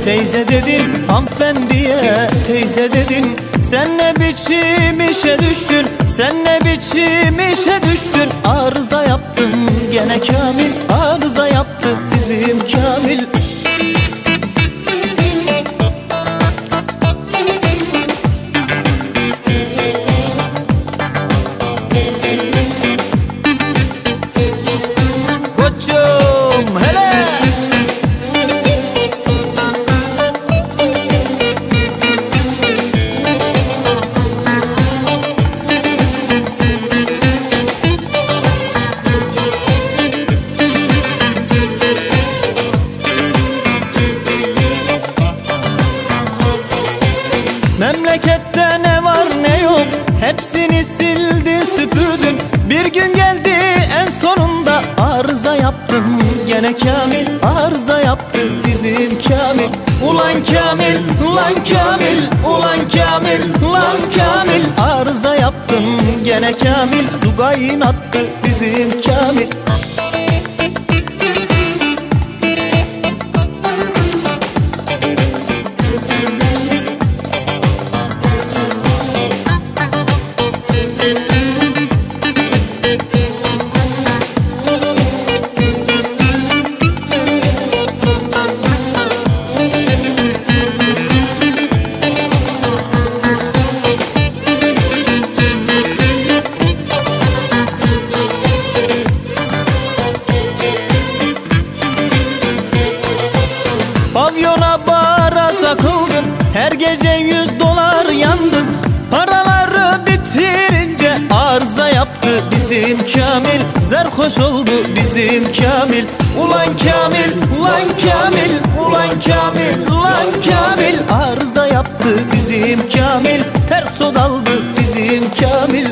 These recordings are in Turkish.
teyze dedin, hanımefendiye teyze dedin. Sen ne biçim işe düştün, sen ne biçim işe düştün. Arıza yaptın gene Kamil, arıza yaptı bizim Kamil. Koçum hele! Memlekette ne var ne yok hepsini sildin süpürdün. Bir gün geldi en sonunda arıza yaptın gene Kamil, arıza yaptı bizim Kamil. Ulan Kamil, ulan Kamil, ulan Kamil, ulan Kamil. Arıza yaptın gene Kamil, su kaynattı bizim Kamil. Pavyona bara takıldın, her gece $100 yandın. Paraları bitirince arıza yaptı bizim Kamil, zerhoş oldu bizim Kamil. Ulan Kamil, ulan Kamil, ulan Kamil, ulan Kamil. Arıza yaptı bizim Kamil, ters o daldı bizim Kamil.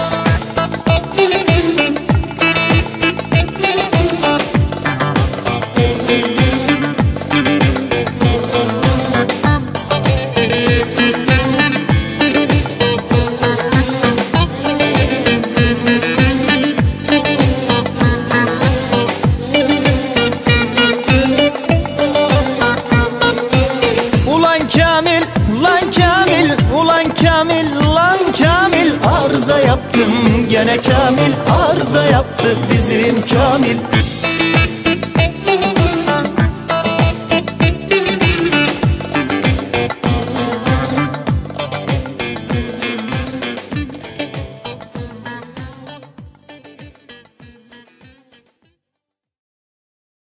Kamil, lan Kamil, ulan Kamil, lan Kamil. Arıza yaptın gene Kamil, arıza yaptı bizim Kamil.